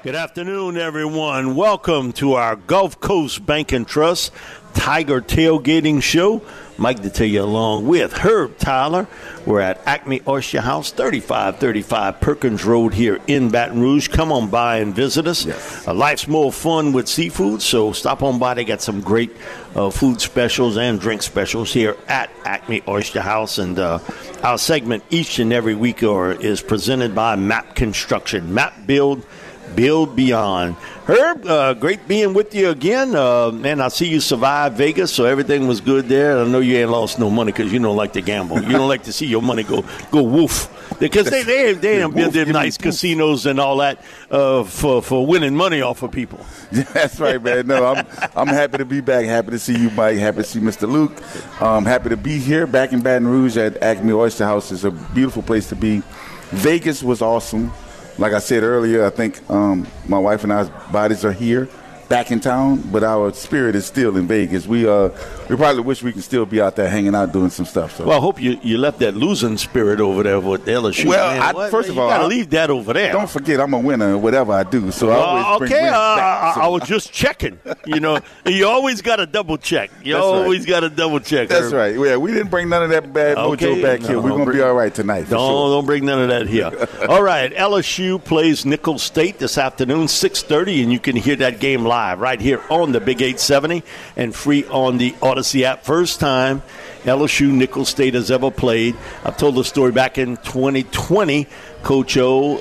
Good afternoon, everyone. Welcome to our Gulf Coast Bank and Trust Tiger Tailgating Show. Mike Detillier along with Herb Tyler. We're at Acme Oyster House, 3535 Perkins Road here in Baton Rouge. Come on by and visit us. Yes. Life's more fun with seafood, so stop on by. They got some great food specials and drink specials here at Acme Oyster House. And our segment each and every week is presented by MAP Construction. MAP Build Beyond. Herb, great being with you again. Man, I see you survived Vegas, so everything was good there. I know you ain't lost no money because you don't like to gamble. You don't like to see your money go woof. Because they build them nice casinos and all that for winning money off of people. Yeah, that's right, man. No, I'm happy to be back. Happy to see you, Mike. Happy to see Mr. Luke. Happy to be here back in Baton Rouge at Acme Oyster House. It's a beautiful place to be. Vegas was awesome. Like I said earlier, I think my wife and I's bodies are here, back in town, but our spirit is still in Vegas. We probably wish we could still be out there hanging out doing some stuff. So. Well, I hope you left that losing spirit over there with LSU. Well, first of all, you got to leave that over there. Don't forget, I'm a winner in whatever I do. So I always bring wins back. I was just checking. You always got to double check. Got to double check. That's right. Yeah, we didn't bring none of that bad mojo back here. We're going to be all right tonight. Don't bring none of that here. All right, LSU plays Nicholls State this afternoon, 6:30, and you can hear that game live right here on the Big 870 and free on the Odyssey app. First time LSU Nicholls State has ever played. I've told the story back in 2020. Coach O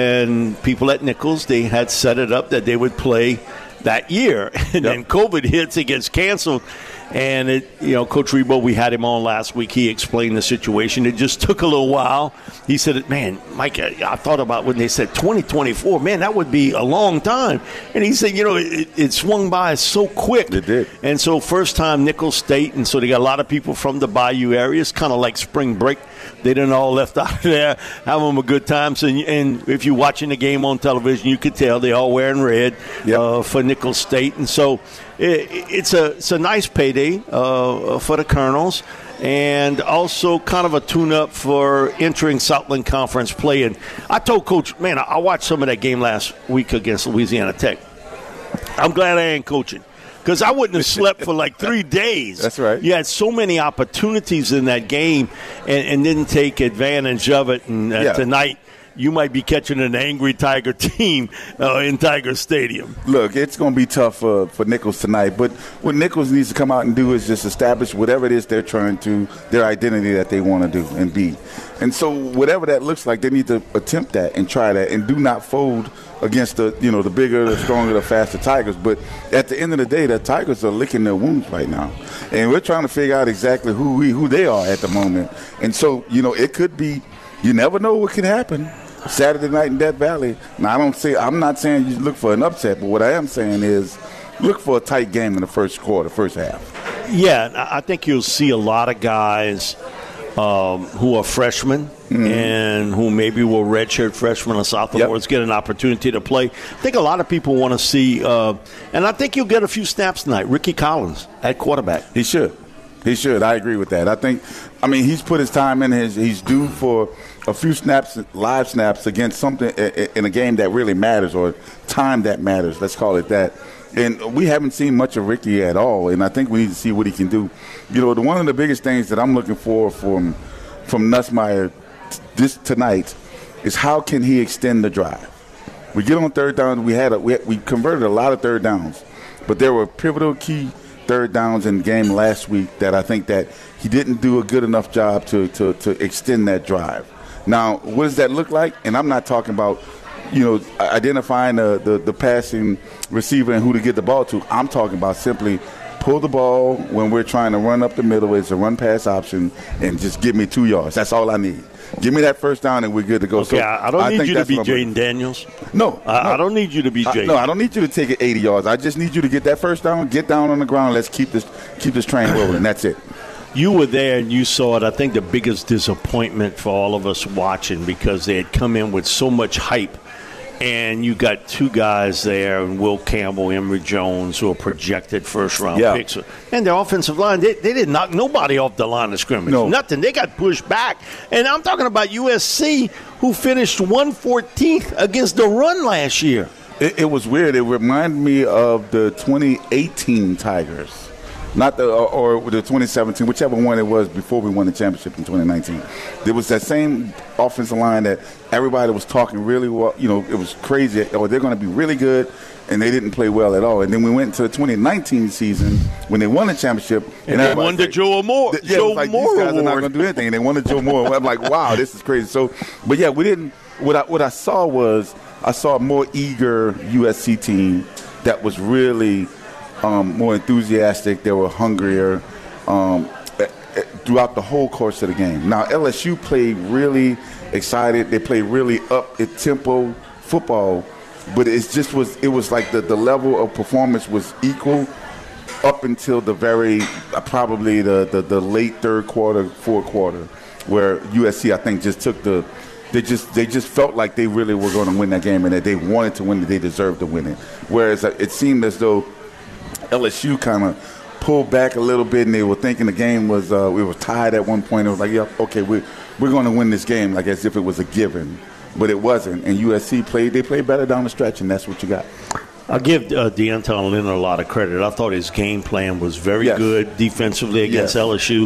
and people at Nicholls, they had set it up that they would play that year. And then COVID hits, it gets canceled. And, Coach Rebo, we had him on last week. He explained the situation. It just took a little while. He said, man, Mike, I thought about when they said 2024. Man, that would be a long time. And he said, it swung by so quick. It did. And so first time Nicholls State, and so they got a lot of people from the Bayou area. It's kind of like spring break. They didn't all left out of there having a good time. So, and if you're watching the game on television, you could tell they're all wearing red for Nicholls State. And so it's a nice payday for the Colonels, and also kind of a tune-up for entering Southland Conference play. And I told Coach, man, I watched some of that game last week against Louisiana Tech. I'm glad I ain't coaching, because I wouldn't have slept for like 3 days. That's right. You had so many opportunities in that game and didn't take advantage of it. And tonight, you might be catching an angry Tiger team in Tiger Stadium. Look, it's going to be tough for Nicholls tonight. But what Nicholls needs to come out and do is just establish whatever it is they're trying to, their identity that they want to do and be. And so whatever that looks like, they need to attempt that and try that, and do not fold against the bigger, the stronger, the faster Tigers. But at the end of the day, the Tigers are licking their wounds right now. And we're trying to figure out exactly who they are at the moment. And so, it could be, you never know what could happen Saturday night in Death Valley. Now, I'm not saying you look for an upset, but what I am saying is look for a tight game in the first quarter, first half. Yeah, I think you'll see a lot of guys who are freshmen and who maybe were redshirt freshmen or sophomores get an opportunity to play. I think a lot of people want to see, and I think you'll get a few snaps tonight. Ricky Collins at quarterback. He should. I agree with that. He's put his time in. He's due for a few snaps, live snaps against something in a game that really matters, or time that matters. Let's call it that. And we haven't seen much of Ricky at all, and I think we need to see what he can do. One of the biggest things that I'm looking for from Nussmeier tonight is how can he extend the drive. We get on third down. We converted a lot of third downs, but there were pivotal key third downs in the game last week that I think that he didn't do a good enough job to extend that drive. Now, what does that look like? And I'm not talking about, identifying the passing receiver and who to get the ball to. I'm talking about simply pull the ball when we're trying to run up the middle. It's a run-pass option, and just give me 2 yards. That's all I need. Give me that first down, and we're good to go. Okay, so I don't need you to be Jaden Daniels. No. I don't need you to be Jaden. No, I don't need you to take it 80 yards. I just need you to get that first down, get down on the ground. Let's keep this train rolling. That's it. You were there and you saw it. I think the biggest disappointment for all of us watching, because they had come in with so much hype, and you got two guys there, and Will Campbell, Emory Jones, who are projected first-round picks. And their offensive line, they didn't knock nobody off the line of scrimmage. No. Nothing. They got pushed back. And I'm talking about USC, who finished 114th against the run last year. It was weird. It reminded me of the 2018 Tigers. Not or the 2017, whichever one it was before we won the championship in 2019. There was that same offensive line that everybody was talking really well. You know, it was crazy. Oh, they're going to be really good, and they didn't play well at all. And then we went to the 2019 season when they won the championship. And they won the Joe Moore. Yeah, Joe like, Moore these guys Award. Are not going to do anything. And they won the Joe Moore. I'm like, wow, this is crazy. So, but yeah, we didn't. What I saw was I saw a more eager USC team that was really more enthusiastic. They were hungrier throughout the whole course of the game. Now, LSU played really excited. They played really up-tempo football, but it was like the level of performance was equal up until the very probably the late third quarter, fourth quarter, where USC I think just took they just felt like they really were going to win that game and that they wanted to win it. They deserved to win it. Whereas it seemed as though LSU kind of pulled back a little bit, and they were thinking the game was we were tied at one point. It was like, yeah, okay, we're going to win this game, like as if it was a given, but it wasn't. And USC played better down the stretch, and that's what you got. I'll give D'Anton Leonard a lot of credit. I thought his game plan was very good defensively against LSU.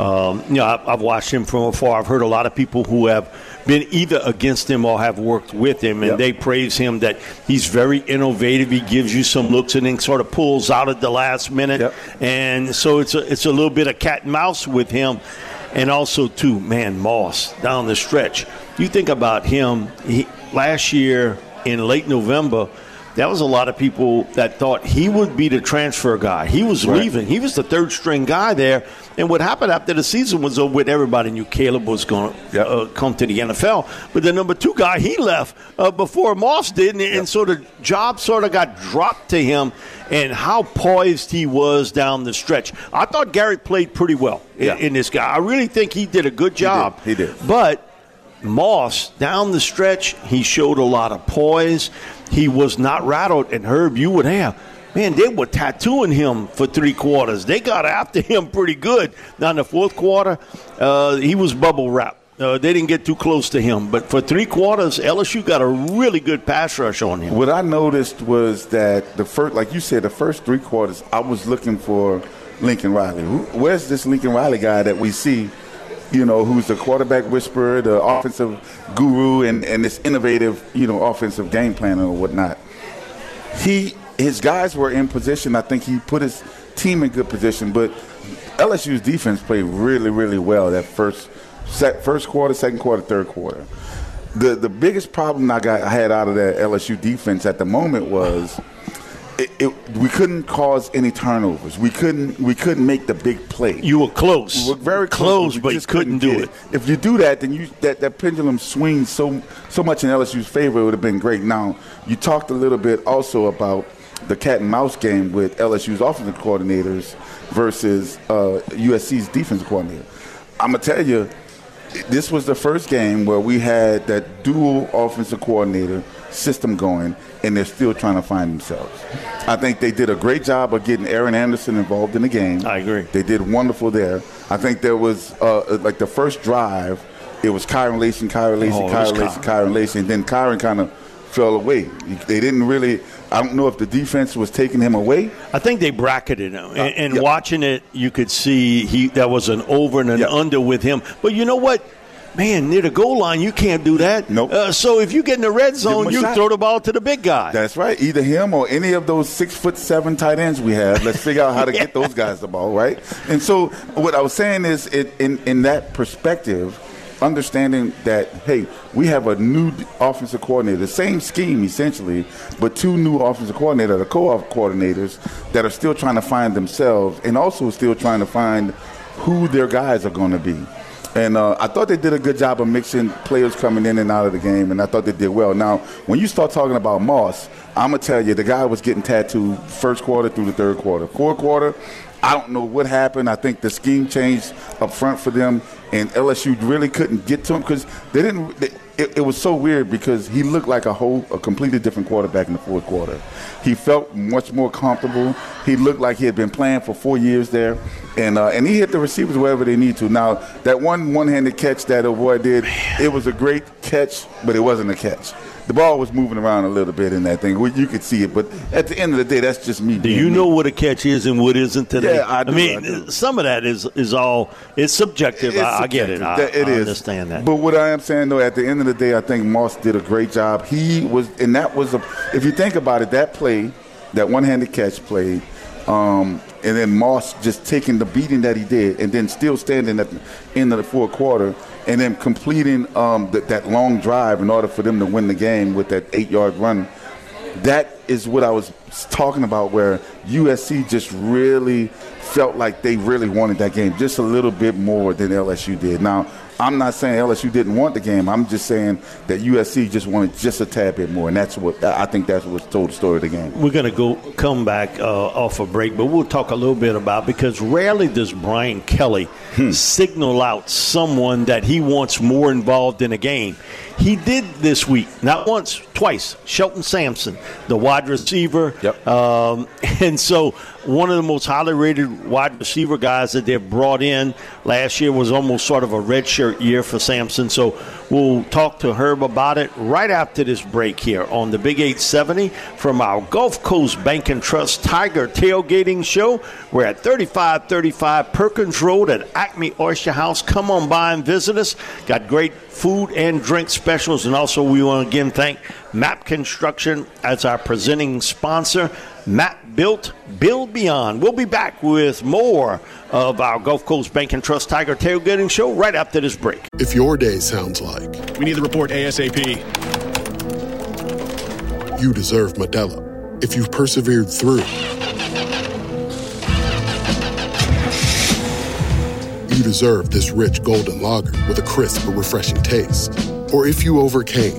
I've watched him from afar. I've heard a lot of people who have been either against him or have worked with him, and they praise him that he's very innovative. He gives you some looks and then sort of pulls out at the last minute. And so it's a little bit of cat and mouse with him. And also, too, man, Moss down the stretch. You think about him last year in late November, that was a lot of people that thought he would be the transfer guy. He was leaving. He was the third-string guy there. And what happened after the season was over with, everybody knew Caleb was going to come to the NFL. But the number 2 guy, he left before Moss did. And so the job sort of got dropped to him, and how poised he was down the stretch. I thought Garrett played pretty well in this guy. I really think he did a good job. He did. But Moss, down the stretch, he showed a lot of poise. He was not rattled. And, Herb, you would have. Man, they were tattooing him for 3 quarters. They got after him pretty good. Now, in the fourth quarter, he was bubble wrapped. They didn't get too close to him. But for 3 quarters, LSU got a really good pass rush on him. What I noticed was that the first 3 quarters, I was looking for Lincoln Riley. Where's this Lincoln Riley guy that we see, you know, who's the quarterback whisperer, the offensive guru, and this innovative, you know, offensive game planner or whatnot? His guys were in position. I think he put his team in good position. But LSU's defense played really, really well that first quarter, second quarter, third quarter. The biggest problem I had out of that LSU defense at the moment was we couldn't cause any turnovers. We couldn't make the big play. You were close. We were very close, but you couldn't do it. If you do that, then that pendulum swings so much in LSU's favor. It would have been great. Now, you talked a little bit also about the cat and mouse game with LSU's offensive coordinators versus USC's defensive coordinator. I'm going to tell you, this was the first game where we had that dual offensive coordinator system going, and they're still trying to find themselves. I think they did a great job of getting Aaron Anderson involved in the game. I agree. They did wonderful there. I think there was, like the first drive, it was Kyron Lacey, and then Kyron kind of fell away. They didn't really – I don't know if the defense was taking him away. I think they bracketed him. And watching it, you could see that was an over and an under with him. But you know what? Man, near the goal line, you can't do that. Nope. So if you get in the red zone, you throw the ball to the big guy. That's right. Either him or any of those 6'7" tight ends we have. Let's figure out how to get those guys the ball, right? And so what I was saying is in that perspective, understanding that, hey, we have a new offensive coordinator, the same scheme essentially, but 2 new offensive coordinators, the co-op coordinators that are still trying to find themselves and also still trying to find who their guys are going to be. And I thought they did a good job of mixing players coming in and out of the game, and I thought they did well. Now, when you start talking about Moss, I'm going to tell you, the guy was getting tattooed first quarter through the third quarter. Fourth quarter, I don't know what happened. I think the scheme changed up front for them, and LSU really couldn't get to him because they didn't. It was so weird because he looked like a completely different quarterback in the fourth quarter. He felt much more comfortable. He looked like he had been playing for 4 years there, and he hit the receivers wherever they need to. Now, that one-handed catch that O'Boy did, it was a great catch, but it wasn't a catch. The ball was moving around a little bit in that thing. You could see it, but at the end of the day, that's just me. Do you know what a catch is and what isn't today? Yeah, I do. I mean, some of that is all it's subjective. I get it. I understand that. But what I am saying, though, at the end of the day, I think Moss did a great job. He was, and that was if you think about it, that play, that one-handed catch play, and then Moss just taking the beating that he did, and then still standing at the end of the fourth quarter, and then completing that long drive in order for them to win the game with that 8-yard run. That is what I was talking about, where USC just really felt like they really wanted that game just a little bit more than LSU did. Now, I'm not saying LSU didn't want the game. I'm just saying that USC just wanted just a tad bit more, and that's what I think that's what told the story of the game. We're going to come back off a break, but we'll talk a little bit about, because rarely does Brian Kelly signal out someone that he wants more involved in a game. He did this week, not once, twice. Shelton Sampson, the wide receiver. Yep. And so one of the most highly rated wide receiver guys that they've brought in last year was almost sort of a redshirt year for Sampson. So we'll talk to Herb about it right after this break here on the Big 870 from our Gulf Coast Bank and Trust Tiger Tailgating Show. We're at 3535 Perkins Road at Acme Oyster House. Come on by and visit us. Got great food and drink specials, and also we want to again thank MAP Construction as our presenting sponsor. MAP Built, Build Beyond. We'll be back with more of our Gulf Coast Bank and Trust Tiger Tailgating Show right after this break. If your day sounds like we need the report ASAP, you deserve Modelo. If you've persevered through, you deserve this rich golden lager with a crisp but refreshing taste. Or if you overcame,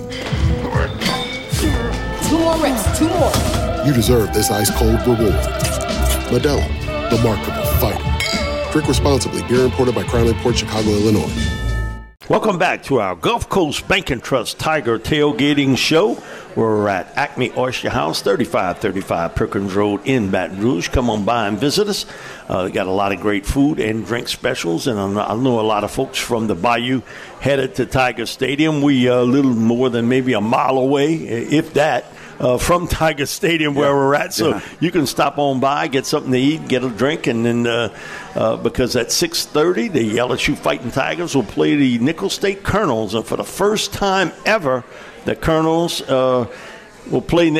2 more reps, 2 more. You deserve this ice-cold reward. Modelo, the mark of a fighter. Drink responsibly. Beer imported by Crown Port Chicago, Illinois. Welcome back to our Gulf Coast Bank and Trust Tiger Tailgating Show. We're at Acme Oyster House, 3535 Perkins Road in Baton Rouge. Come on by and visit us. We got a lot of great food and drink specials, and I know a lot of folks from the Bayou headed to Tiger Stadium. We are a little more than maybe a mile away, if that, from Tiger Stadium where we're at. So you can stop on by, get something to eat, get a drink, and then because at 6:30, the LSU Fighting Tigers will play the Nicholls State Colonels. And for the first time ever, the Colonels will play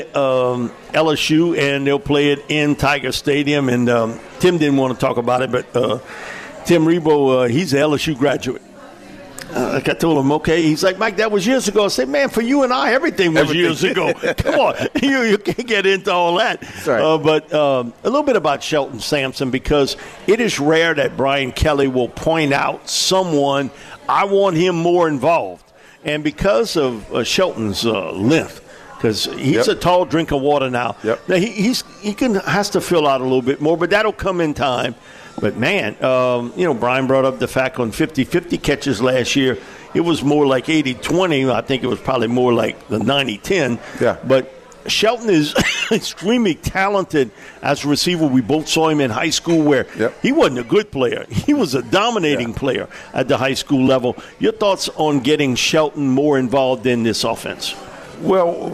LSU, and they'll play it in Tiger Stadium. And Tim didn't want to talk about it, but Tim Rebo, he's an LSU graduate. Like I told him, okay. He's like, Mike, that was years ago. I said, man, for you and I, everything was years ago. Come on. You can't get into all that. Right. But a little bit about Shelton Sampson, because it is rare that Brian Kelly will point out someone, I want him more involved. And because of Shelton's length, because he's a tall drink of water now. Now he has to fill out a little bit more, but that'll come in time. But, man, Brian brought up the fact on 50-50 catches last year, it was more like 80-20. I think it was probably more like the 90-10. Yeah. But Shelton is extremely talented as a receiver. We both saw him in high school where he wasn't a good player. He was a dominating player at the high school level. Your thoughts on getting Shelton more involved in this offense? Well,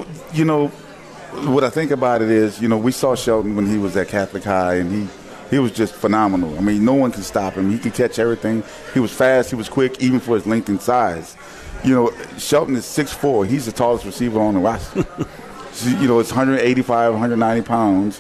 what I think about it is, we saw Shelton when he was at Catholic High, and he was just phenomenal. I mean, no one can stop him. He can catch everything. He was fast. He was quick, even for his length and size. Shelton is 6'4". He's the tallest receiver on the roster. It's 185, 190 pounds.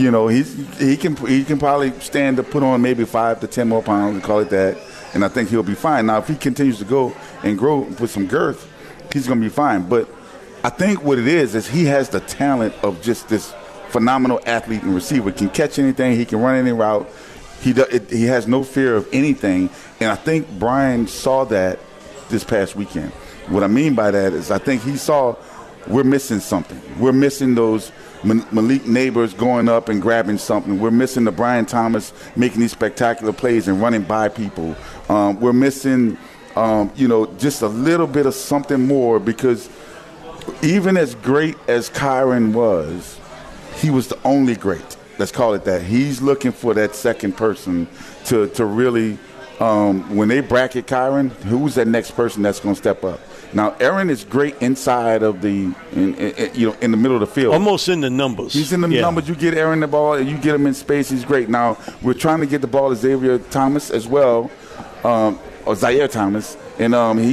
He can probably stand to put on maybe 5 to 10 more pounds and call it that, and I think he'll be fine. Now, if he continues to go and grow with some girth, he's going to be fine. But I think what it is he has the talent of just this phenomenal athlete and receiver. Can catch anything. He can run any route. He has no fear of anything. And I think Brian saw that this past weekend. What I mean by that is I think he saw we're missing something. We're missing those Malik Neighbors going up and grabbing something. We're missing the Brian Thomas making these spectacular plays and running by people. We're missing, just a little bit of something more, because even as great as Kyron was, he was the only great. Let's call it that. He's looking for that second person to really, when they bracket Kyron, who's that next person that's going to step up? Now, Aaron is great inside of in the middle of the field. Almost in the numbers. He's in the numbers. You get Aaron the ball, and you get him in space. He's great. Now, we're trying to get the ball to Xavier Thomas as well, or Zaire Thomas, and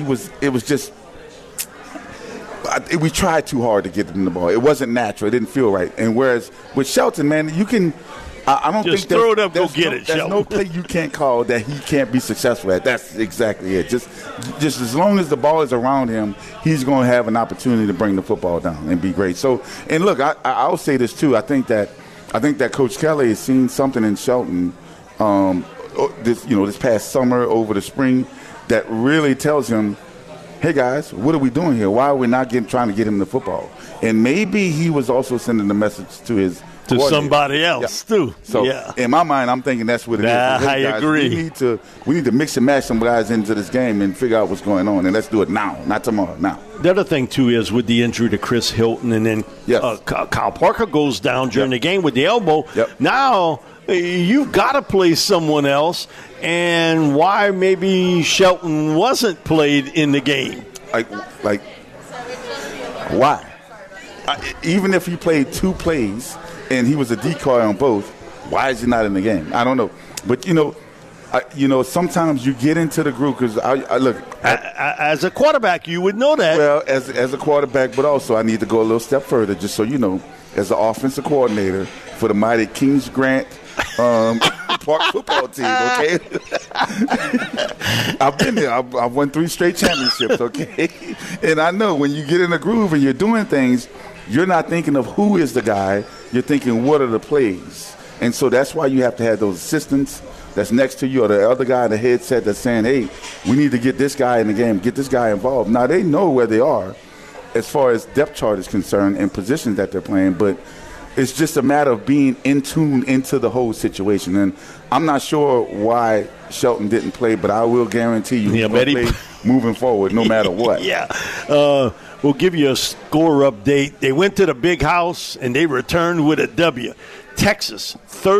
we tried too hard to get him the ball. It wasn't natural. It didn't feel right. And whereas with Shelton, man, you can – I don't just think throw it up, go get it, there's Shelton. no play you can't call that he can't be successful at. That's exactly it. Just as long as the ball is around him, he's going to have an opportunity to bring the football down and be great. So, and look, I'll say this too. I think that Coach Kelly has seen something in Shelton this past summer over the spring that really tells him, hey guys, what are we doing here? Why are we not trying to get him the football? And maybe he was also sending the message to somebody else too. So in my mind, I'm thinking that's what it is. I agree. We need to mix and match some guys into this game and figure out what's going on, and let's do it now, not tomorrow. Now. The other thing too is with the injury to Chris Hilton, and then Kyle Parker goes down during the game with the elbow. Yep. Now you've got to play someone else, and why maybe Shelton wasn't played in the game? Like why? Even if he played 2 plays and he was a decoy on both, why is he not in the game? I don't know. But, sometimes you get into the group because I look. As a quarterback, you would know that. Well, as a quarterback, but also I need to go a little step further just so you know, as an offensive coordinator for the mighty Kings Grant Park football team, okay? I've been there. I've won 3 straight championships, okay? And I know when you get in a groove and you're doing things, you're not thinking of who is the guy. You're thinking, what are the plays? And so that's why you have to have those assistants that's next to you or the other guy in the headset that's saying, hey, we need to get this guy in the game, get this guy involved. Now, they know where they are as far as depth chart is concerned and positions that they're playing, but it's just a matter of being in tune into the whole situation. And I'm not sure why Shelton didn't play, but I will guarantee you he'll play moving forward no matter what. We'll give you a score update. They went to the big house, and they returned with a W. Texas,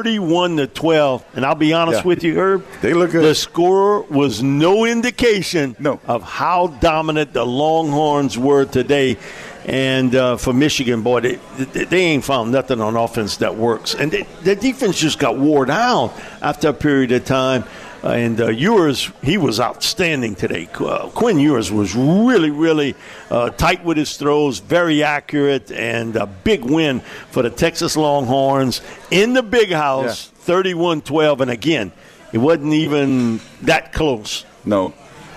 31-12. And I'll be honest with you, Herb. They look good. The score was no indication of how dominant the Longhorns were today. And for Michigan, boy, they ain't found nothing on offense that works. And the defense just got wore down after a period of time. And Ewers, he was outstanding today. Quinn Ewers was really, really tight with his throws, very accurate, and a big win for the Texas Longhorns in the big house, 31-12. And again, it wasn't even that close. No.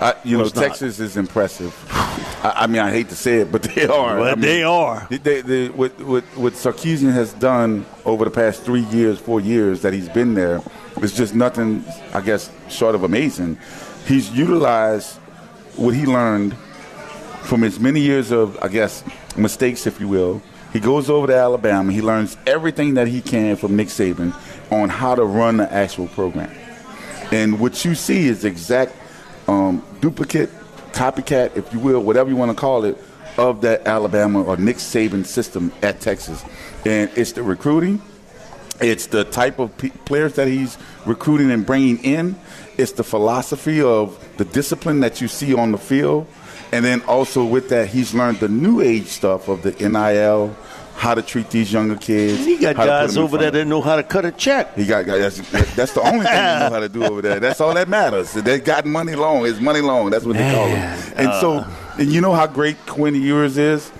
Texas is impressive. I mean, I hate to say it, but they are. Well, they are. What Sarkisian has done over the past 4 years that he's been there, is just nothing, I guess, short of amazing. He's utilized what he learned from his many years of, I guess, mistakes, if you will. He goes over to Alabama. He learns everything that he can from Nick Saban on how to run the actual program. And what you see is exact duplicate, copycat, if you will, whatever you want to call it, of that Alabama or Nick Saban system at Texas. And it's the recruiting. It's the type of players that he's recruiting and bringing in. It's the philosophy of the discipline that you see on the field. And then also with that, he's learned the new age stuff of the NIL, how to treat these younger kids. He got guys over there that know how to cut a check. He got guys. That's the only thing they know how to do over there. That's all that matters. They got money long. It's money long. That's what they call it. And and you know how great Quinn Ewers is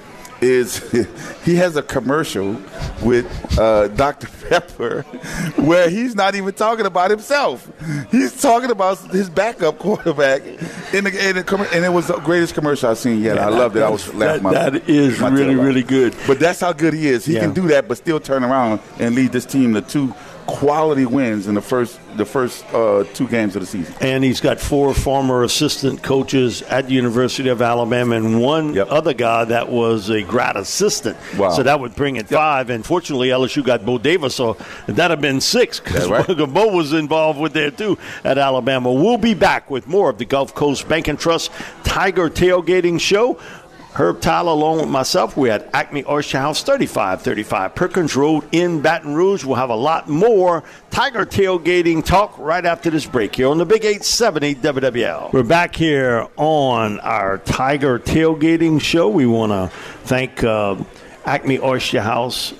he has a commercial with Dr. Pepper where he's not even talking about himself. He's talking about his backup quarterback and it was the greatest commercial I've seen yet. I loved it. I was laughing my That is really, really good. But that's how good he is. He can do that but still turn around and lead this team to 2 quality wins in the first 2 games of the season. And he's got 4 former assistant coaches at the University of Alabama and one other guy that was a grad assistant. Wow. So that would bring it 5. And fortunately, LSU got Bo Davis, so that would have been 6 because Bo was involved with there too at Alabama. We'll be back with more of the Gulf Coast Bank and Trust Tiger Tailgating Show Herb Tyler, along with myself, we're at Acme Oyster House, 3535 Perkins Road in Baton Rouge. We'll have a lot more Tiger tailgating talk right after this break here on the Big 870 WWL. We're back here on our Tiger tailgating show. We want to thank Acme Oyster House,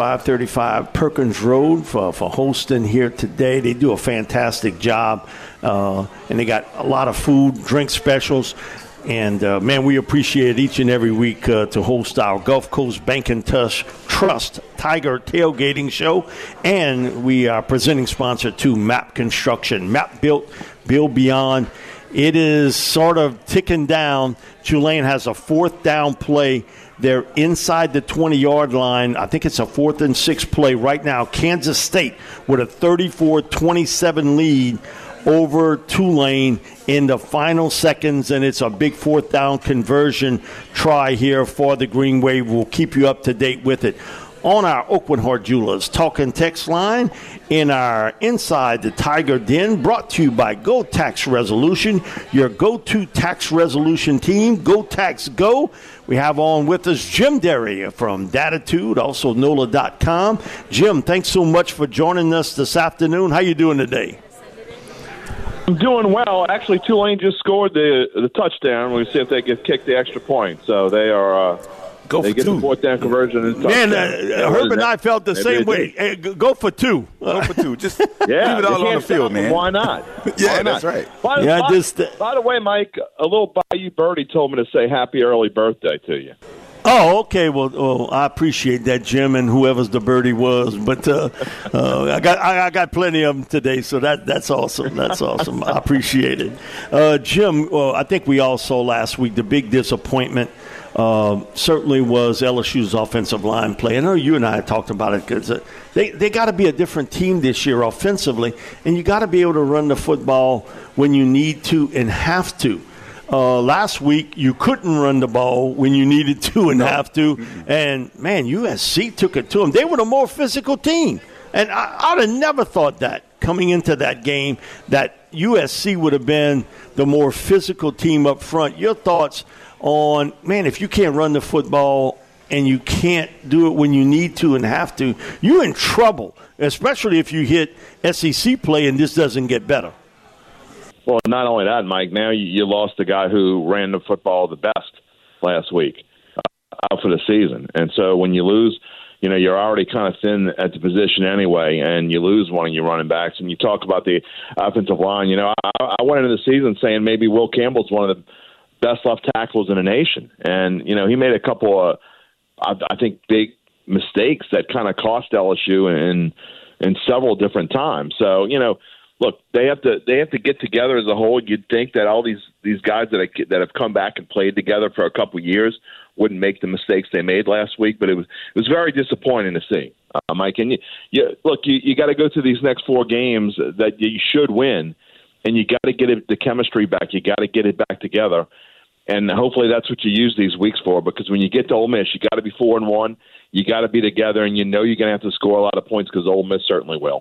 3535 Perkins Road for hosting here today. They do a fantastic job, and they got a lot of food, drink specials. And, man, we appreciate each and every week to host our Gulf Coast Bank and Trust Tiger Tailgating Show. And we are presenting sponsor to MAP Construction. MAP Built, Build Beyond. It is sort of ticking down. Tulane has a fourth down play. They're inside the 20-yard line. I think it's a 4th and 6 play right now. Kansas State with a 34-27 lead over Tulane in the final seconds, and it's a big fourth down conversion try here for the Green Wave. We'll keep you up to date with it. On our Oakwood Hart Jewelers talk and text line, in our Inside the Tiger Den, brought to you by Go Tax Resolution, your go-to tax resolution team. Go Tax Go. We have on with us Jim Derry from Datitude, also NOLA.com. Jim, thanks so much for joining us this afternoon. How you doing today? I'm doing well. Actually, Tulane just scored the touchdown. We'll see if they get kicked the extra point. So they are they get the fourth down conversion and touchdown. Man, Herb and I felt the same way. Hey, go for two. Go for two. Just leave it all on the field, man. Why not? Yeah, that's right. By the way, Mike, a little Bayou Birdie told me to say happy early birthday to you. Oh, okay. Well, I appreciate that, Jim, and whoever's the birdie was. But I got plenty of them today, so that's awesome. That's awesome. I appreciate it, Jim. I think we all saw last week the big disappointment. Certainly was LSU's offensive line play. I know you and I talked about it because they got to be a different team this year offensively, and you got to be able to run the football when you need to and have to. Last week, you couldn't run the ball when you needed to and have to. And, man, USC took it to them. They were the more physical team. And I'd have never thought that coming into that game, that USC would have been the more physical team up front. Your thoughts on, man, if you can't run the football and you can't do it when you need to and have to, you're in trouble, especially if you hit SEC play and this doesn't get better. Well, not only that, Mike, now you lost the guy who ran the football the best last week out for the season. And so when you lose, you're already kind of thin at the position anyway, and you lose one of your running backs. And you talk about the offensive line. I went into the season saying maybe Will Campbell's one of the best left tackles in the nation. And, he made a couple of, I think, big mistakes that kind of cost LSU in several different times. So, look, they have to get together as a whole. You'd think that all these guys that have come back and played together for a couple of years wouldn't make the mistakes they made last week, but it was very disappointing to see, Mike. And you got to go through these next 4 games that you should win, and you got to get the chemistry back. You got to get it back together, and hopefully that's what you use these weeks for. Because when you get to Ole Miss, you got to be 4-1. You got to be together, and you're going to have to score a lot of points because Ole Miss certainly will.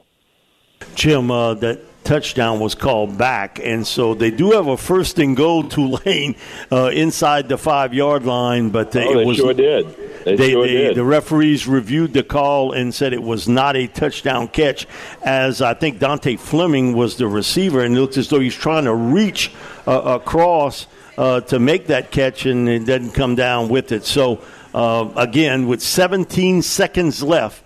Jim, that touchdown was called back, and so they do have a first and goal Tulane inside the 5-yard line, but they sure did. They sure did. The referees reviewed the call and said it was not a touchdown catch, as I think Dante Fleming was the receiver, and it looked as though he's trying to reach across to make that catch, and it doesn't come down with it. So, again, with 17 seconds left,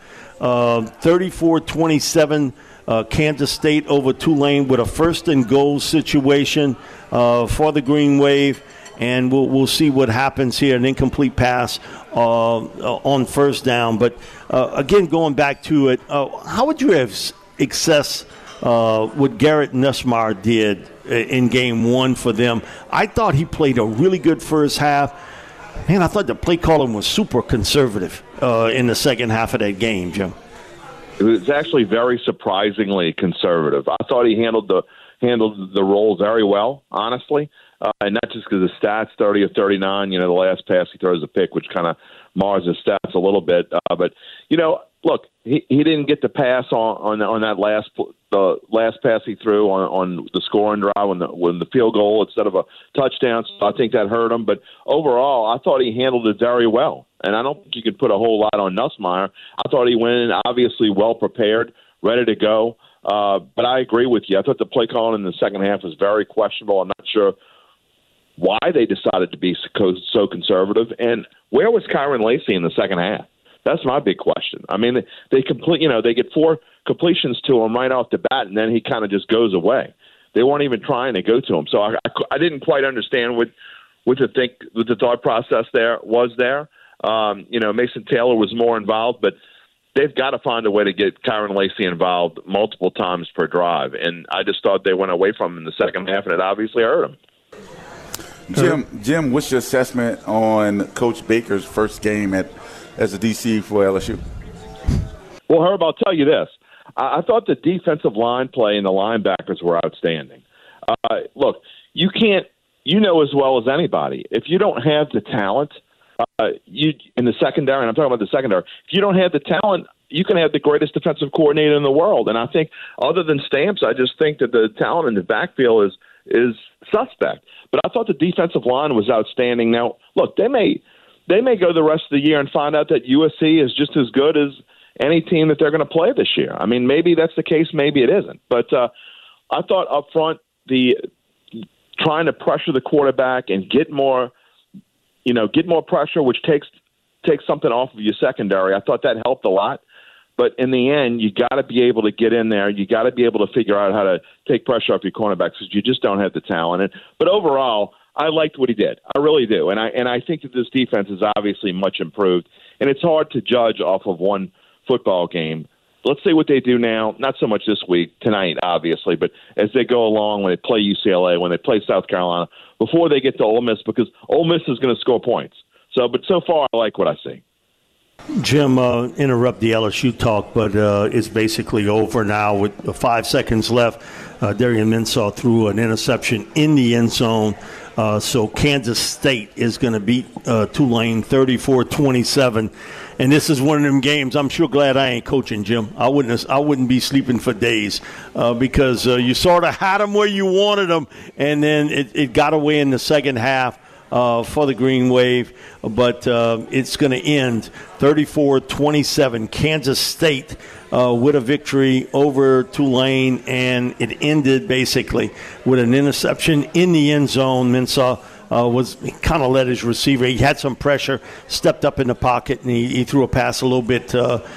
34-27, Kansas State over Tulane with a first and goal situation for the Green Wave, and we'll see what happens here. An incomplete pass on first down. But, again, going back to it, how would you have assessed what Garrett Nussmeier did in game 1 for them? I thought he played a really good first half. Man, I thought the play calling was super conservative in the second half of that game, Jim. It was actually very surprisingly conservative. I thought he handled the role very well, honestly. and not just because of stats, 30 or 39. The last pass he throws a pick, which kind of mars his stats a little bit. But look, he didn't get the pass on that last pass he threw on the scoring drive when the field goal instead of a touchdown. So I think that hurt him. But overall, I thought he handled it very well. And I don't think you could put a whole lot on Nussmeier. I thought he went in obviously well prepared, ready to go. But I agree with you. I thought the play calling in the second half was very questionable. I'm not sure why they decided to be so conservative. And where was Kyron Lacy in the second half? That's my big question. I mean, they get 4 completions to him right off the bat, and then he kind of just goes away. They weren't even trying to go to him. So I didn't quite understand what the thought process was there. Mason Taylor was more involved, but they've got to find a way to get Kyron Lacy involved multiple times per drive. And I just thought they went away from him in the second half, and it obviously hurt him. Jim, what's your assessment on Coach Baker's first game as a DC for LSU? Well, Herb, I'll tell you this. I thought the defensive line play and the linebackers were outstanding. Look, you know as well as anybody, if you don't have the talent – in the secondary, and I'm talking about the secondary, if you don't have the talent, you can have the greatest defensive coordinator in the world. And I think other than Stamps, I just think that the talent in the backfield is suspect. But I thought the defensive line was outstanding. Now, look, they may go the rest of the year and find out that USC is just as good as any team that they're going to play this year. I mean, maybe that's the case, maybe it isn't. But I thought up front, trying to pressure the quarterback and get more pressure, which takes something off of your secondary. I thought that helped a lot. But in the end, you got to be able to get in there. You got to be able to figure out how to take pressure off your cornerbacks because you just don't have the talent. But overall, I liked what he did. I really do. And I think that this defense is obviously much improved. And it's hard to judge off of one football game. Let's see what they do now. Not so much this week, tonight, obviously, but as they go along, when they play UCLA, when they play South Carolina, before they get to Ole Miss, because Ole Miss is going to score points. But so far, I like what I see. Jim, interrupt the LSU talk, but it's basically over now with 5 seconds left. Darian Mensah threw an interception in the end zone. So Kansas State is going to beat Tulane 34-27. And this is one of them games. I'm sure glad I ain't coaching, Jim. I wouldn't be sleeping for days because you sort of had them where you wanted them, and then it got away in the second half for the Green Wave. But it's going to end 34-27. Kansas State with a victory over Tulane, and it ended basically with an interception in the end zone. Mensah he kind of led his receiver. He had some pressure, stepped up in the pocket, and he threw a pass a little bit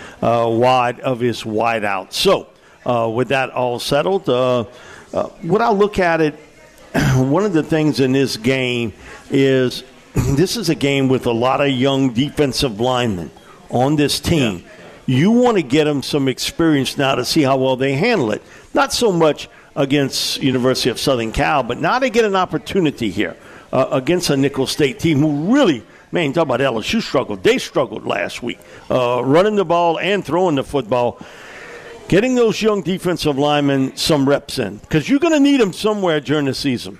wide of his wideout. So with that all settled, when I look at it, one of the things in this game is this is a game with a lot of young defensive linemen on this team. Yeah. You want to get them some experience now to see how well they handle it. Not so much against University of Southern Cal, but now they get an opportunity here. Against a Nicholls State team who really, man, talk about LSU struggled. They struggled last week, running the ball and throwing the football. Getting those young defensive linemen some reps in, because you're going to need them somewhere during the season.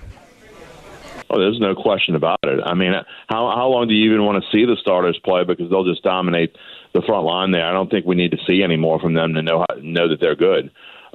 Oh, there's no question about it. I mean, how long do you even want to see the starters play? Because they'll just dominate the front line there. I don't think we need to see any more from them to know that they're good.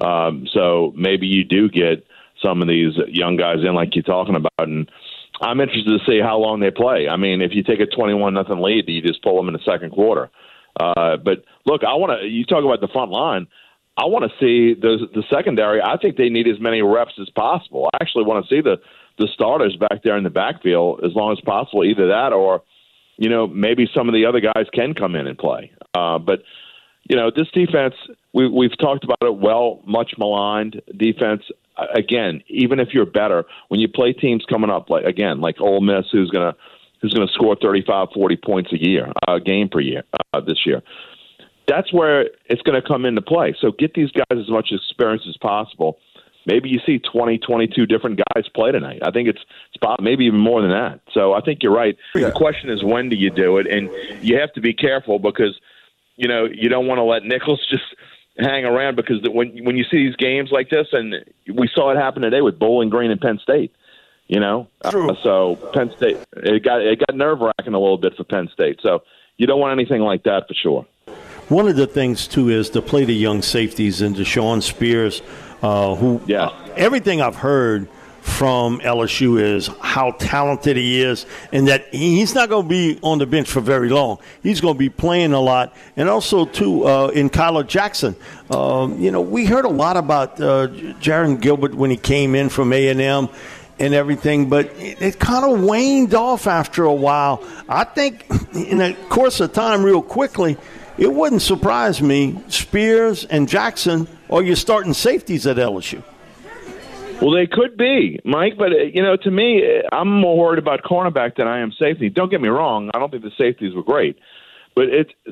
So maybe you do get some of these young guys in like you're talking about, and I'm interested to see how long they play. I mean, if you take a 21-0 lead, do you just pull them in the second quarter? But look, you talk about the front line. I want to see the secondary. I think they need as many reps as possible. I actually want to see the starters back there in the backfield as long as possible. Either that or, maybe some of the other guys can come in and play. But this defense, we've talked about it much maligned defense. Again, even if you're better, when you play teams coming up like Ole Miss, who's gonna score 35, 40 points a game per year this year, that's where it's going to come into play. So get these guys as much experience as possible. Maybe you see 20, 22 different guys play tonight. I think it's maybe even more than that. So I think you're right. Yeah. The question is, when do you do it? And you have to be careful because you don't want to let Nicholls just hang around, because when you see these games like this, and we saw it happen today with Bowling Green and Penn State, True. So Penn State, it got nerve-wracking a little bit for Penn State. So you don't want anything like that for sure. One of the things, too, is to play the young safeties and Deshaun Spears, who everything I've heard from LSU is how talented he is and that he's not going to be on the bench for very long. He's going to be playing a lot. And also, too, in Kyler Jackson, we heard a lot about Jaron Gilbert when he came in from A&M and everything, but it kind of waned off after a while. I think in the course of time, real quickly, it wouldn't surprise me, Spears and Jackson are your starting safeties at LSU. Well, they could be, Mike, but, to me, I'm more worried about cornerback than I am safety. Don't get me wrong. I don't think the safeties were great. But,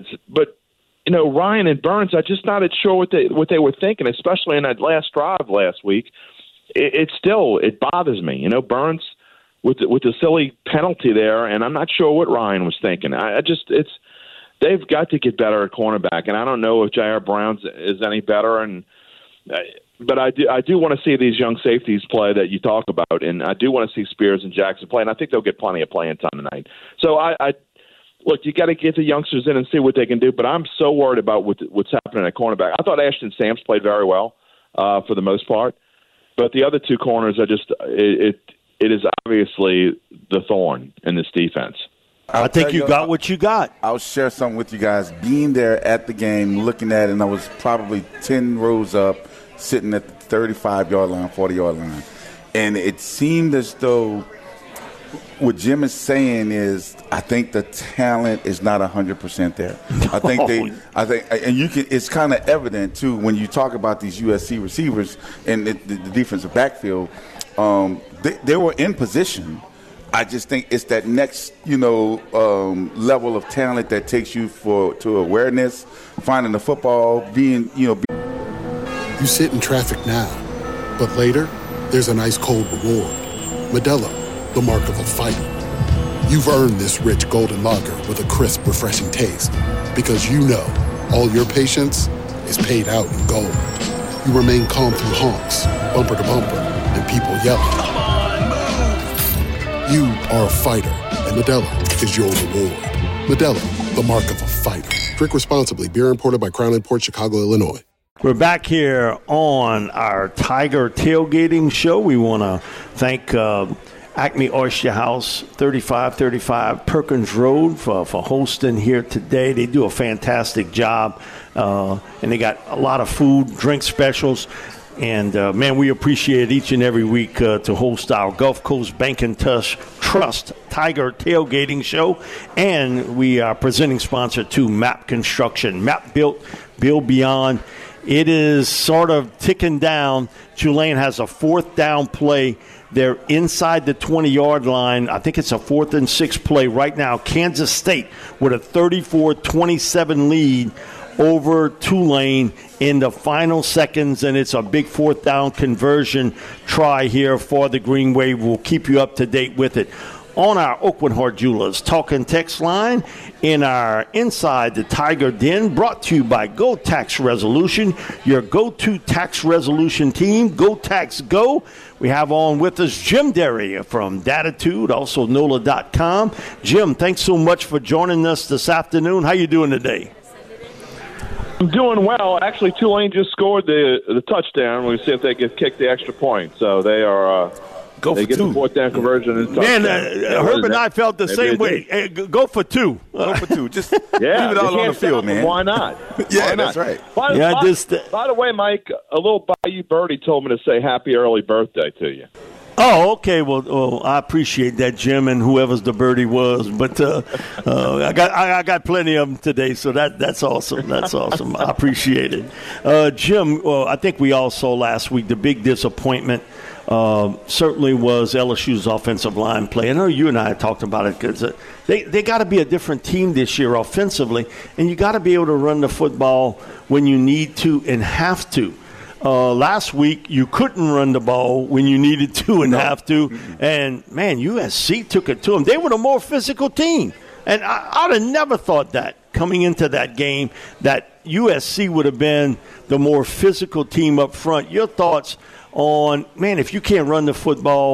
Ryan and Burns, I'm just not sure what they were thinking, especially in that last drive last week. It bothers me. Burns with the silly penalty there, and I'm not sure what Ryan was thinking. They've got to get better at cornerback, and I don't know if Jair Brown is any better. But I do want to see these young safeties play that you talk about, and I do want to see Spears and Jackson play, and I think they'll get plenty of playing time tonight. So look, you got to get the youngsters in and see what they can do. But I'm so worried about what's happening at cornerback. I thought Ashton Stamps played very well for the most part, but the other two corners are just it is obviously the thorn in this defense. I think you got what you got. I'll share something with you guys. Being there at the game, looking at it, and I was probably 10 rows up, sitting at the 35-yard line, 40-yard line. And it seemed as though what Jim is saying is, I think the talent is not 100% there. I think, and you can. It's kind of evident too when you talk about these USC receivers and the defensive backfield. They were in position. I just think it's that next, level of talent that takes you to awareness, finding the football, being. You sit in traffic now, but later there's an ice cold reward. Modelo, the mark of a fighter. You've earned this rich golden lager with a crisp, refreshing taste, because all your patience is paid out in gold. You remain calm through honks, bumper to bumper, and people yelling. You are a fighter, and Modelo is your reward. Modelo, the mark of a fighter. Drink responsibly. Beer imported by Crown Imports, Chicago, Illinois. We're back here on our Tiger Tailgating Show. We want to thank Acme Oyster House, 3535 Perkins Road, for hosting here today. They do a fantastic job, and they got a lot of food, drink specials. And, we appreciate each and every week to host our Gulf Coast Bank and Trust Tiger Tailgating Show. And we are presenting sponsor to MAP Construction. MAP Built, Build Beyond. It is sort of ticking down. Tulane has a fourth down play. They're inside the 20-yard line. I think it's a 4th and 6 play right now. Kansas State with a 34-27 lead over Tulane in the final seconds, and it's a big 4th down conversion try here for the Green Wave. We'll keep you up to date with it on our Oakwood Hart Jewelers Talk and Text line in our Inside the Tiger Den, brought to you by Go Tax Resolution, your go-to tax resolution team. Go Tax Go. We have on with us Jim Derry from Datitude, also NOLA.com. Jim, thanks so much for joining us this afternoon. How you doing today? I'm doing well. Actually, Tulane just scored the touchdown. We'll see if they get kicked the extra point. So they are they get the 4th down conversion. And man, Herb and I felt the same way. Hey, go for 2. Go for 2. Just leave it all on the field, man. Why not? Yeah, that's right. By the way, Mike, a little Bayou Birdie told me to say happy early birthday to you. Oh, okay. Well, I appreciate that, Jim, and whoever's the birdie was. But I got plenty of them today, so that's awesome. That's awesome. I appreciate it, Jim. I think we all saw last week the big disappointment. Certainly was LSU's offensive line play. I know you and I talked about it because they got to be a different team this year offensively, and you got to be able to run the football when you need to and have to. Last week, you couldn't run the ball when you needed to and have to. And, man, USC took it to them. They were the more physical team. And I'd have never thought that coming into that game, that USC would have been the more physical team up front. Your thoughts on, man, if you can't run the football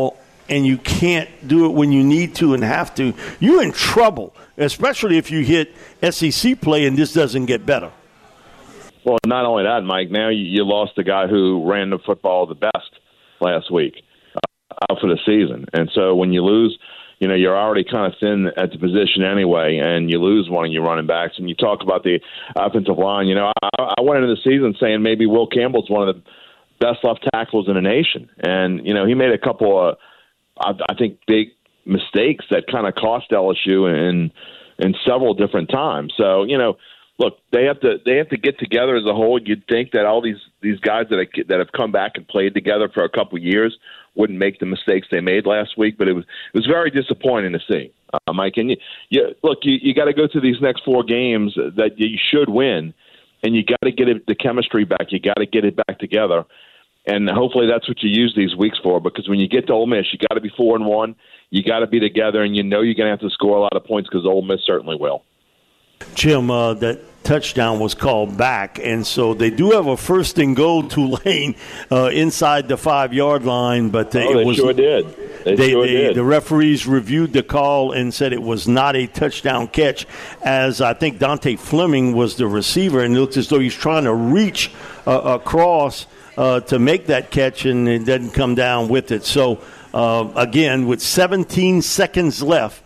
and you can't do it when you need to and have to, you're in trouble, especially if you hit SEC play and this doesn't get better. Well, not only that, Mike, now you lost a guy who ran the football the best last week out for the season. And so when you lose, you're already kind of thin at the position anyway, and you lose one of your running backs. And you talk about the offensive line. I went into the season saying maybe Will Campbell's one of the best left tackles in the nation. And, he made a couple of, I think, big mistakes that kind of cost LSU in several different times. So, look, they have to get together as a whole. You'd think that all these guys that have come back and played together for a couple of years wouldn't make the mistakes they made last week, but it was very disappointing to see, Mike. And you got to go through these next 4 games that you should win, and you got to get the chemistry back. You got to get it back together, and hopefully that's what you use these weeks for. Because when you get to Ole Miss, you got to be 4-1. You got to be together, and you're going to have to score a lot of points because Ole Miss certainly will. Jim, that touchdown was called back, and so they do have a first and goal Tulane inside the 5-yard line, but they sure did. The referees reviewed the call and said it was not a touchdown catch, as I think Dante Fleming was the receiver, and it looked as though he's trying to reach across to make that catch, and it doesn't come down with it. So, again, with 17 seconds left,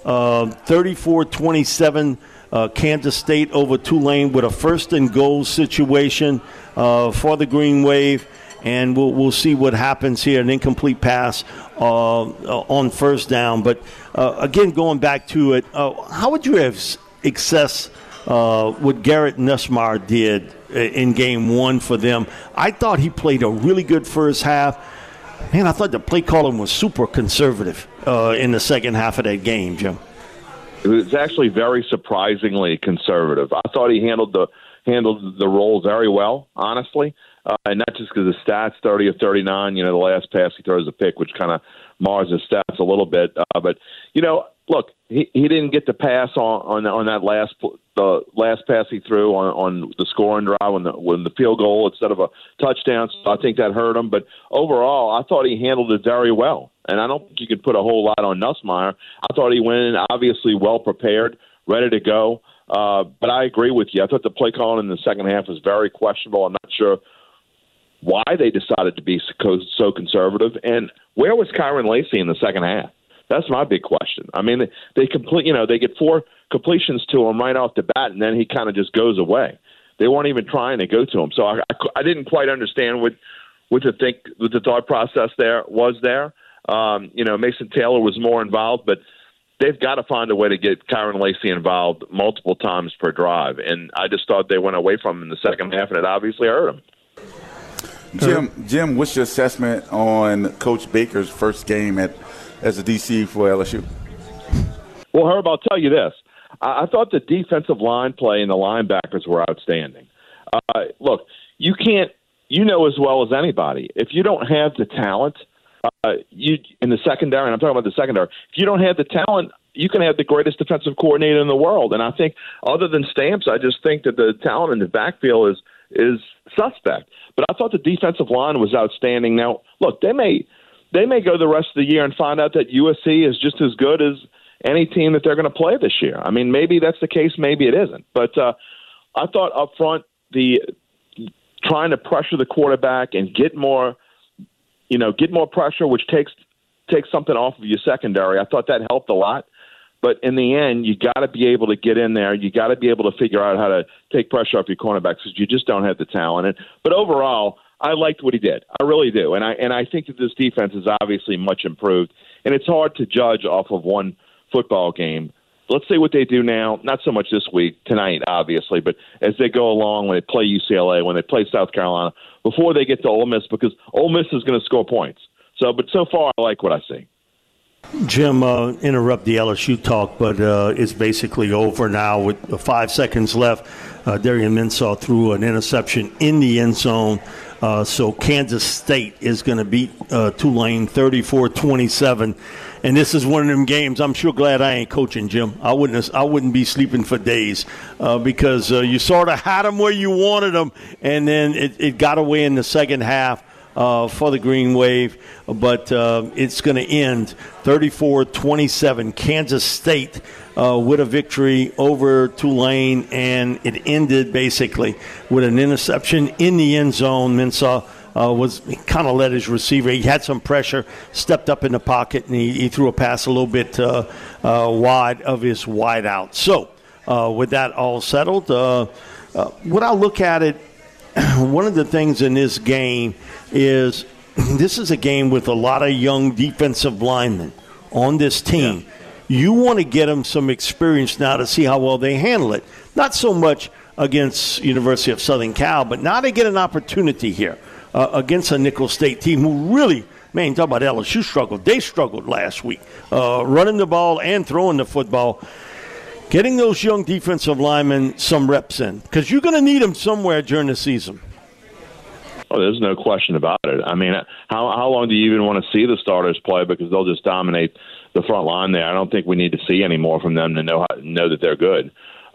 34-27, Kansas State over Tulane with a first and goal situation for the Green Wave, and we'll see what happens here. An incomplete pass on first down. But, again, going back to it, how would you have assessed what Garrett Nussmeier did in game 1 for them? I thought he played a really good first half. Man, I thought the play calling was super conservative in the second half of that game, Jim. It was actually very surprisingly conservative. I thought he handled the role very well, honestly, and not just because the stats 30 of 39. The last pass he throws a pick, which kind of mars his stats a little bit. But look, he didn't get the pass on that the last pass he threw on the scoring drive when the field goal instead of a touchdown. So I think that hurt him. But overall, I thought he handled it very well. And I don't think you could put a whole lot on Nussmeier. I thought he went in obviously well prepared, ready to go. But I agree with you. I thought the play calling in the second half was very questionable. I'm not sure why they decided to be so conservative. And where was Kyron Lacy in the second half? That's my big question. I mean, they get 4 completions to him right off the bat, and then he kind of just goes away. They weren't even trying to go to him. So I didn't quite understand what the thought process was there. Mason Taylor was more involved, but they've got to find a way to get Kyron Lacy involved multiple times per drive. And I just thought they went away from him in the second half, and it obviously hurt him. Jim, what's your assessment on Coach Baker's first game as a DC for LSU? Well, Herb, I'll tell you this. I thought the defensive line play and the linebackers were outstanding. Look, you know as well as anybody, if you don't have the talent – you in the secondary, and I'm talking about the secondary, if you don't have the talent, you can have the greatest defensive coordinator in the world. And I think other than Stamps, I just think that the talent in the backfield is suspect. But I thought the defensive line was outstanding. Now, look, they may go the rest of the year and find out that USC is just as good as any team that they're going to play this year. I mean, maybe that's the case, maybe it isn't. But I thought up front, trying to pressure the quarterback and get more pressure, which takes something off of your secondary. I thought that helped a lot. But in the end, you got to be able to get in there. You got to be able to figure out how to take pressure off your cornerbacks because you just don't have the talent. But overall, I liked what he did. I really do. And I think that this defense is obviously much improved. And it's hard to judge off of one football game. Let's see what they do now. Not so much this week, tonight, obviously, but as they go along, when they play UCLA, when they play South Carolina, before they get to Ole Miss, because Ole Miss is going to score points. But so far, I like what I see. Jim, interrupt the LSU talk, but it's basically over now with 5 seconds left. Darian Mensah threw an interception in the end zone. So Kansas State is going to beat Tulane 34-27. And this is one of them games. I'm sure glad I ain't coaching, Jim. I wouldn't be sleeping for days because you sort of had them where you wanted them, and then it got away in the second half for the Green Wave, but it's going to end 34-27. Kansas State with a victory over Tulane, and it ended basically with an interception in the end zone. Mensah he kind of led his receiver. He had some pressure, stepped up in the pocket, and he threw a pass a little bit wide of his wideout. So with that all settled, when I look at it, one of the things in this game is this is a game with a lot of young defensive linemen on this team. Yeah. You want to get them some experience now to see how well they handle it. Not so much against University of Southern Cal, but now they get an opportunity here against a Nicholls State team who really, man, talk about LSU struggled. They struggled last week, running the ball and throwing the football. Getting those young defensive linemen some reps in, because you're going to need them somewhere during the season. Oh, there's no question about it. I mean, how long do you even want to see the starters play? Because they'll just dominate the front line there. I don't think we need to see any more from them to know that they're good.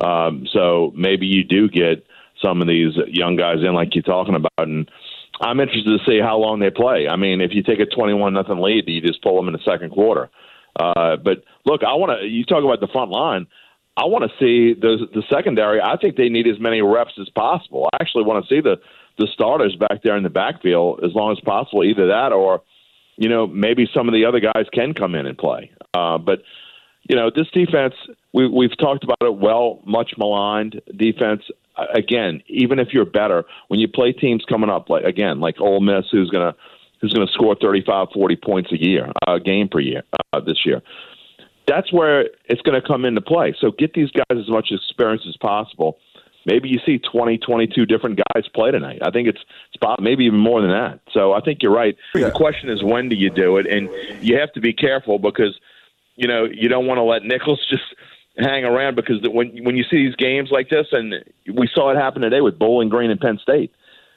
So maybe you do get some of these young guys in like you're talking about, and I'm interested to see how long they play. I mean, if you take a 21-0 lead, you just pull them in the second quarter. But look, you talk about the front line. I want to see the secondary. I think they need as many reps as possible. I actually want to see the starters back there in the backfield as long as possible. Either that or, maybe some of the other guys can come in and play. But, this defense, we've talked about it much maligned defense. Again, even if you're better, when you play teams coming up, like Ole Miss, who's going to score 35, 40 points a game per year this year. That's where it's going to come into play. So get these guys as much experience as possible. Maybe you see 20, 22 different guys play tonight. I think it's maybe even more than that. So I think you're right. The question is, when do you do it? And you have to be careful because, you don't want to let Nicholls just hang around, because when you see these games like this, and we saw it happen today with Bowling Green and Penn State,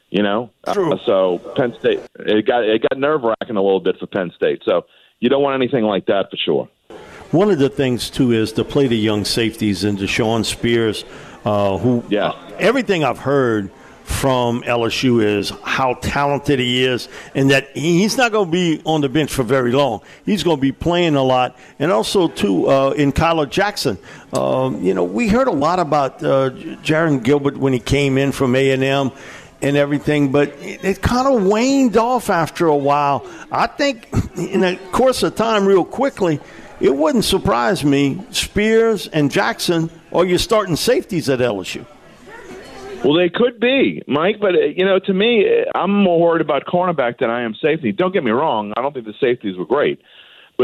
so Penn State, it got nerve-wracking a little bit for Penn State. So you don't want anything like that for sure. One of the things, too, is to play the young safeties and Deshaun Spears, everything I've heard from LSU is how talented he is, and that he's not going to be on the bench for very long. He's going to be playing a lot. And also, too, in Kyler Jackson, we heard a lot about Jaron Gilbert when he came in from A&M and everything, but it kind of waned off after a while. I think in the course of time, real quickly, it wouldn't surprise me, Spears and Jackson are your starting safeties at LSU. Well, they could be, Mike, but, to me, I'm more worried about cornerback than I am safety. Don't get me wrong. I don't think the safeties were great. But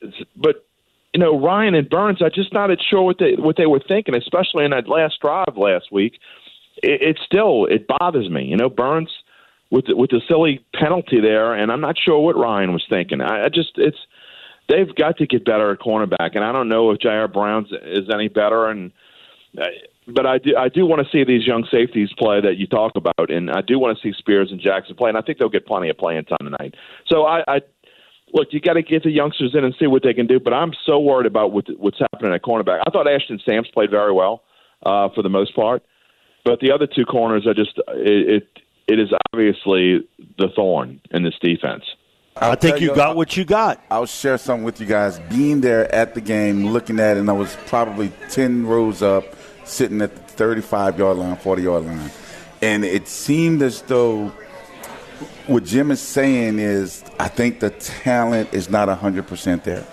Ryan and Burns, I'm just not sure what they were thinking, especially in that last drive last week. It bothers me. Burns with the silly penalty there, and I'm not sure what Ryan was thinking. They've got to get better at cornerback, and I don't know if Jair Brown is any better. But I do want to see these young safeties play that you talk about, and I do want to see Spears and Jackson play, and I think they'll get plenty of playing time tonight. So look, you got to get the youngsters in and see what they can do. But I'm so worried about what's happening at cornerback. I thought Ashton Stamps played very well for the most part, but the other two corners are just it is obviously the thorn in this defense. I think you got what you got. I'll share something with you guys. Being there at the game, looking at it, and I was probably 10 rows up, sitting at the 35-yard line, 40-yard line. And it seemed as though what Jim is saying is, I think the talent is not 100% there.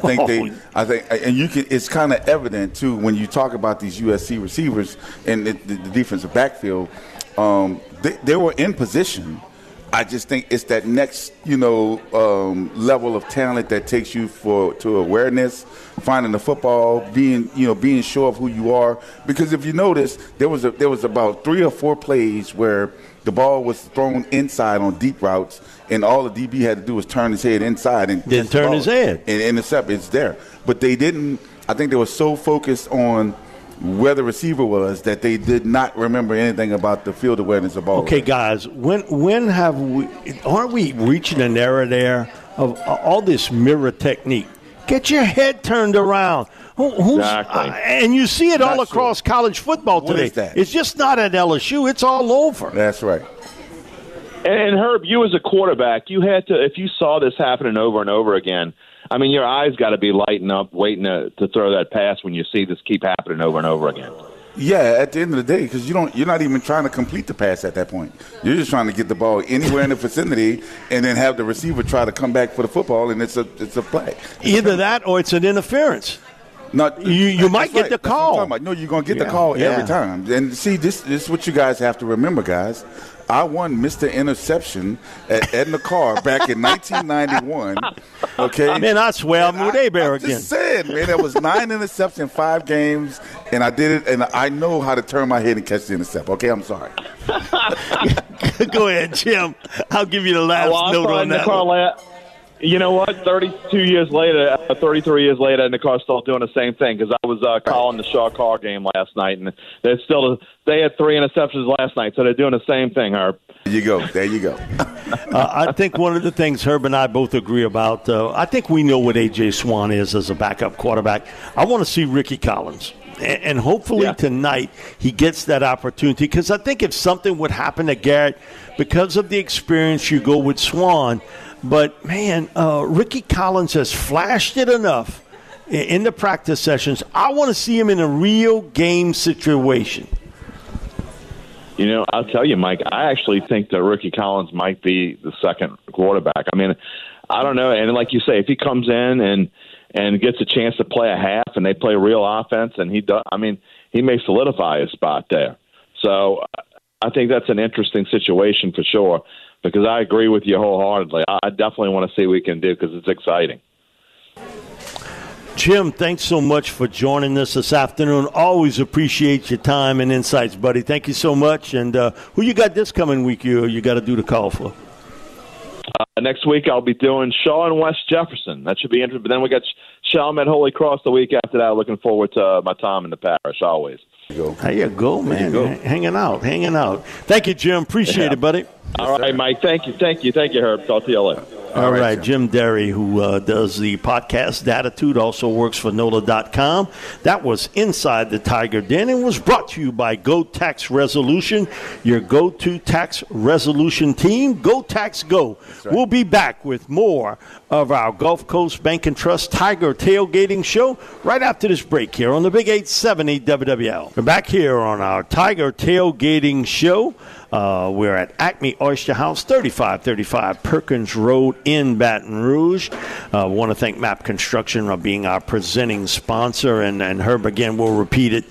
It's kind of evident, too, when you talk about these USC receivers and the defensive backfield, they were in position. I just think it's that next, level of talent that takes you to awareness, finding the football, being sure of who you are. Because if you notice, there was about 3 or 4 plays where the ball was thrown inside on deep routes, and all the DB had to do was turn his head inside and then turn his head and intercept. It's there, but they didn't. I think they were so focused on where the receiver was that they did not remember anything about the field awareness of ball. Okay, guys, when have we? Aren't we reaching an era there of all this mirror technique? Get your head turned around. Exactly. And you see it all across college football today. What is that? It's just not at LSU. It's all over. That's right. And Herb, you as a quarterback, you had to, if you saw this happening over and over again, I mean, your eyes got to be lighting up, waiting to throw that pass when you see this keep happening over and over again. Yeah, at the end of the day, because you're not even trying to complete the pass at that point. You're just trying to get the ball anywhere in the vicinity, and then have the receiver try to come back for the football, and it's a play. Either that or it's an interference. Not, you might get the call. No, you're going to get the call every time. And see, this is what you guys have to remember, guys. I won Mr. Interception at Edna Carr back in 1991. Okay, man, I swear I'm with Abear again. Just saying, man, there was 9 interceptions, 5 games, and I did it, and I know how to turn my head and catch the intercept. Okay, I'm sorry. Go ahead, Jim. I'll give you the last note on that. You know what? 33 years later, and the Car's still doing the same thing because I was calling the Shaw Carr game last night, and they had 3 interceptions last night, so they're doing the same thing, Herb. There you go. I think one of the things Herb and I both agree about, I think we know what A.J. Swann is as a backup quarterback. I want to see Ricky Collins. And hopefully tonight he gets that opportunity because I think if something would happen to Garrett, because of the experience, you go with Swann. But, man, Ricky Collins has flashed it enough in the practice sessions. I want to see him in a real game situation. You know, I'll tell you, Mike, I actually think that Ricky Collins might be the second quarterback. I mean, I don't know. And like you say, if he comes in and gets a chance to play a half and they play real offense, and he may solidify his spot there. So I think that's an interesting situation for sure. Because I agree with you wholeheartedly. I definitely want to see what we can do because it's exciting. Jim, thanks so much for joining us this afternoon. Always appreciate your time and insights, buddy. Thank you so much. And who you got this coming week you got to do the call for? Next week I'll be doing Shaw and West Jefferson. That should be interesting. But then we got Chalmette Holy Cross the week after that. Looking forward to my time in the parish always. There you go, man. Hanging out. Thank you, Jim. Appreciate it, buddy. All right, Mike. Thank you, Herb. Talk to you later. All right, Jim Derry, who does the podcast Datitude, also works for NOLA.com. That was Inside the Tiger Den and was brought to you by Go Tax Resolution, your go-to tax resolution team. Go Tax Go. Right. We'll be back with more of our Gulf Coast Bank and Trust Tiger Tailgating Show right after this break here on the Big 870 WWL. We're back here on our Tiger Tailgating Show. We're at Acme Oyster House, 3535 Perkins Road in Baton Rouge. Want to thank MAP Construction for being our presenting sponsor, and Herb, again, we'll repeat it,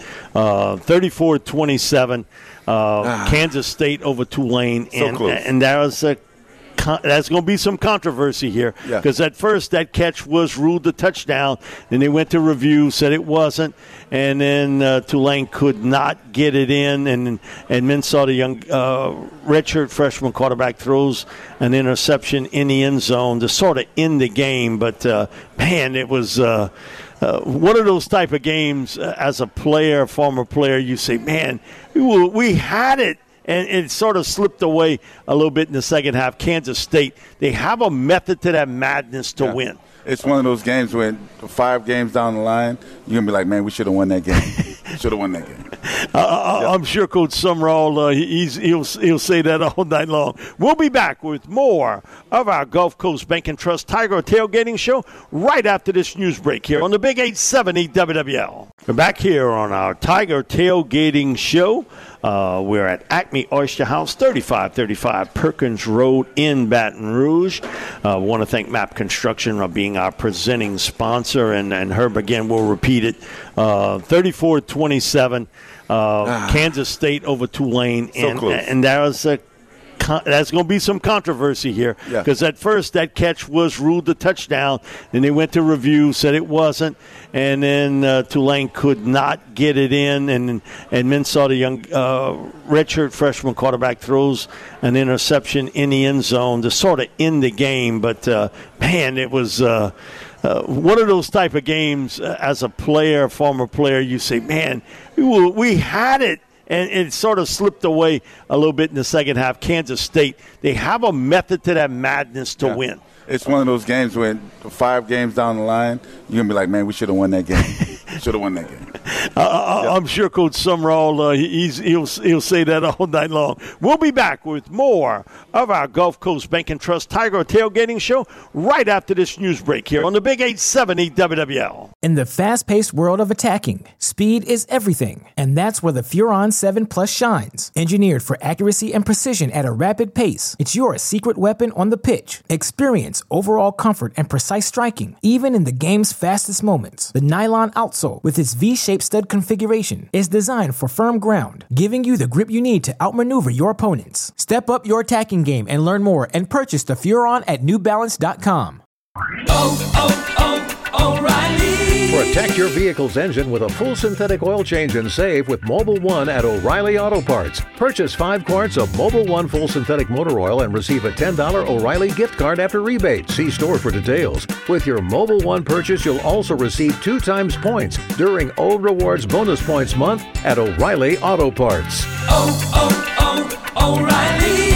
34-27, Kansas State over Tulane. And there's going to be some controversy here because at first that catch was ruled a touchdown. Then they went to review, said it wasn't, and then Tulane could not get it in. And Minnesota, young redshirt freshman quarterback, throws an interception in the end zone to sort of end the game. But, man, it was one of those type of games as a player, former player, you say, man, we had it. And it sort of slipped away a little bit in the second half. Kansas State, they have a method to that madness to win. It's one of those games when 5 games down the line, you're going to be like, man, we should have won that game. I'm sure Coach Summerall, he'll say that all night long. We'll be back with more of our Gulf Coast Bank and Trust Tiger Tailgating Show right after this news break here on the Big 870 WWL. We're back here on our Tiger Tailgating Show. We're at Acme Oyster House, 3535 Perkins Road in Baton Rouge. Want to thank MAP Construction for being our presenting sponsor, and Herb, again, we'll repeat it, 34-27, Kansas State over Tulane. And there's going to be some controversy here because at first that catch was ruled a touchdown. Then they went to review, said it wasn't, and then Tulane could not get it in. And Minnesota, young redshirt freshman quarterback, throws an interception in the end zone to sort of end the game. But, man, it was one of those type of games as a player, former player, you say, man, we had it. And it sort of slipped away a little bit in the second half. Kansas State, they have a method to that madness to win. It's one of those games when 5 games down the line, you're going to be like, man, we should have won that game. I'm sure Coach Summerall, he'll say that all night long. We'll be back with more of our Gulf Coast Bank and Trust Tiger Tailgating Show right after this news break here on the Big 870 WWL. In the fast-paced world of attacking, speed is everything, and that's where the Furon 7 Plus shines. Engineered for accuracy and precision at a rapid pace, it's your secret weapon on the pitch. Experience overall comfort and precise striking, even in the game's fastest moments. The nylon outsole, with its V-shaped stud configuration, is designed for firm ground, giving you the grip you need to outmaneuver your opponents. Step up your attacking game and learn more and purchase the Furon at newbalance.com. O'Reilly. Protect your vehicle's engine with a full synthetic oil change and save with Mobil 1 at O'Reilly Auto Parts. Purchase 5 quarts of Mobil 1 full synthetic motor oil and receive a $10 O'Reilly gift card after rebate. See store for details. With your Mobil 1 purchase, you'll also receive 2 times points during O Rewards Bonus Points Month at O'Reilly Auto Parts. O'Reilly.